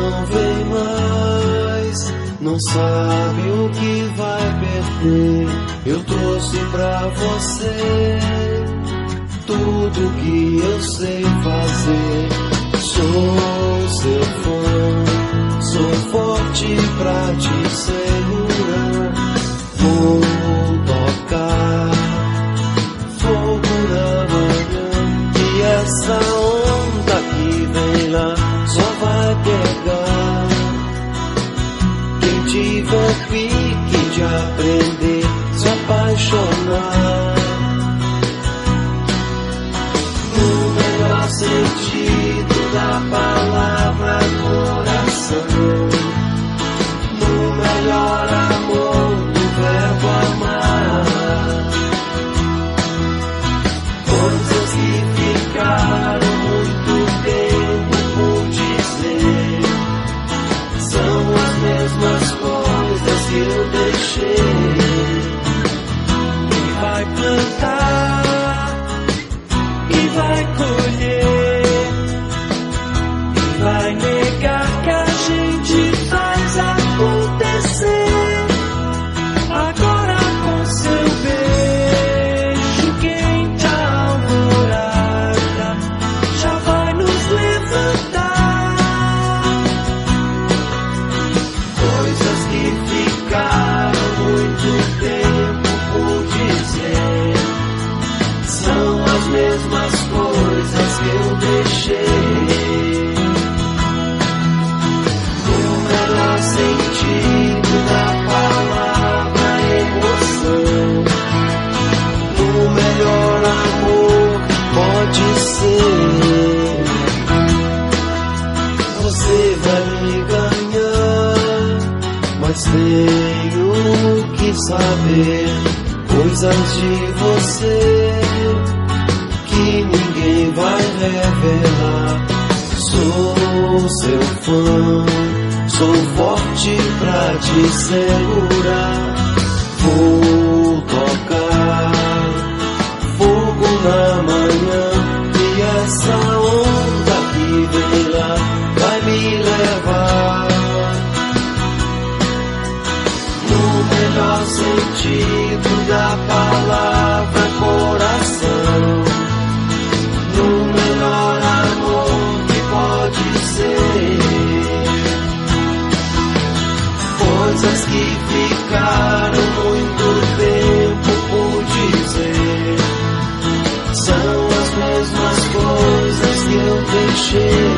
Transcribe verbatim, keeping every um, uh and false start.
não vem mais, não sabe o que vai perder. Eu trouxe pra você tudo que eu sei fazer. Sou seu fã, sou forte pra te segurar. Vou tocar fogo na manhã, e essa onda que vem lá só vai pegar quem tiver pique de aprender, se apaixonar. No melhor sentido da palavra, coração. No melhor amor do verbo amar. Coisas que ficaram muito tempo por dizer, são as mesmas coisas que eu deixei. E vai plantar, e vai colher, e vai negar que a gente faz acontecer. Agora com seu beijo quente, a alvorada já vai nos levantar. Coisas que ficaram muito tempo por dizer, são as mesmas coisas que eu deixei. No melhor sentido da palavra, emoção. No melhor amor pode ser. Você vai me ganhar, mas tenho que saber coisas de você que ninguém vai revelar. Sou seu fã, sou forte pra te segurar. Vou tocar fogo na manhã, e essa onda que vem lá vai me levar. No melhor sentido da palavra, coração. No melhor amor que pode ser. Coisas que ficaram muito tempo por dizer, são as mesmas coisas que eu deixei.